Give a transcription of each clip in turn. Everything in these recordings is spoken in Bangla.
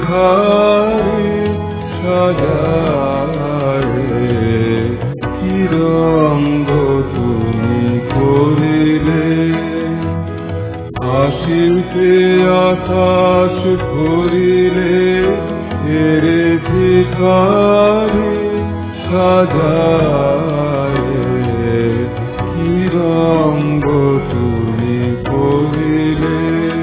ভিখারি সাজায় কি রঙ্গ তুমি করিলে হাসিতে আকাশ ভরিলে এরে ভিখারি সাজায় কি রঙ্গ তুমি করিলে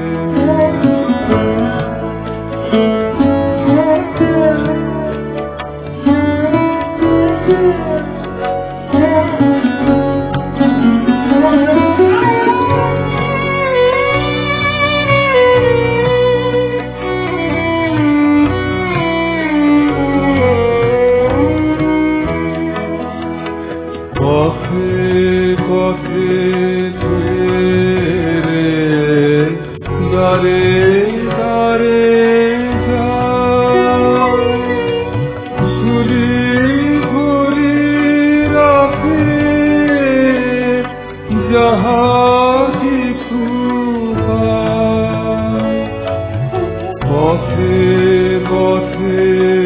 পথে পথে রে দারে দারে ঝুলি ভরি রাখে যাহা কিছু পথে পথে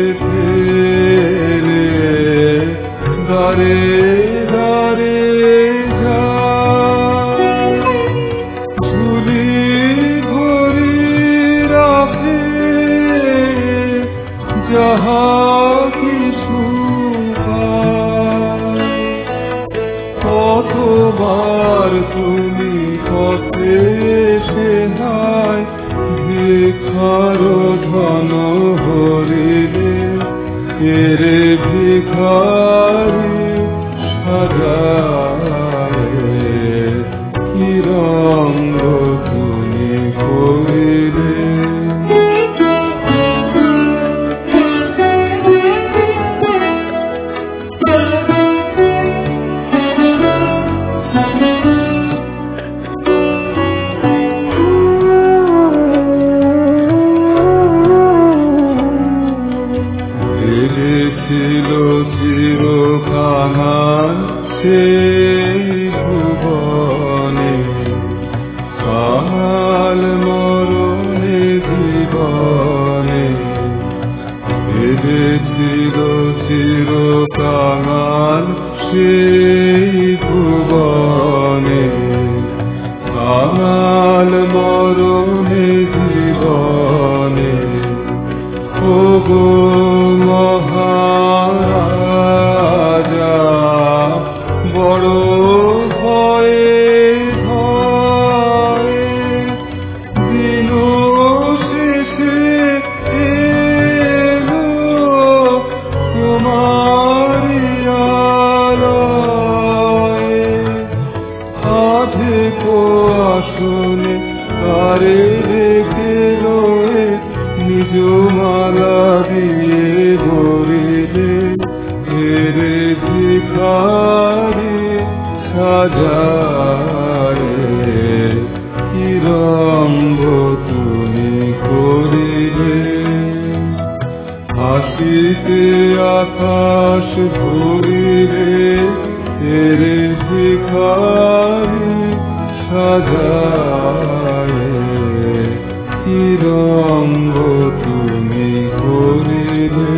রে দারে যাহা কিছু কতবার তুমি পথে সেনায় ভিখার ধন হরিলে এরে ভিখারি সাজায় কি রঙ্গ তুমি করিলে ছিল চিরকাল সেই ভুবনে কাল মরণে জীবনে ছিল চিরকাল সেই ভুবনে কাল মরণে জীবনে ওগো মহারাজা বড় ভয়ে ভয়ে দিন শেষে এলো তোমারি আলয়ে আধেক আসনে তারে রেখে রয়ে নিজ মালা দিয়ে ভরিলে এরে ভিখারি সাজায় কি রঙ্গ তুমি করিলে হাসিতে আকাশ ভরিলে এরে ভিখারি সাজায় কি রঙ্গ তুমি করিলে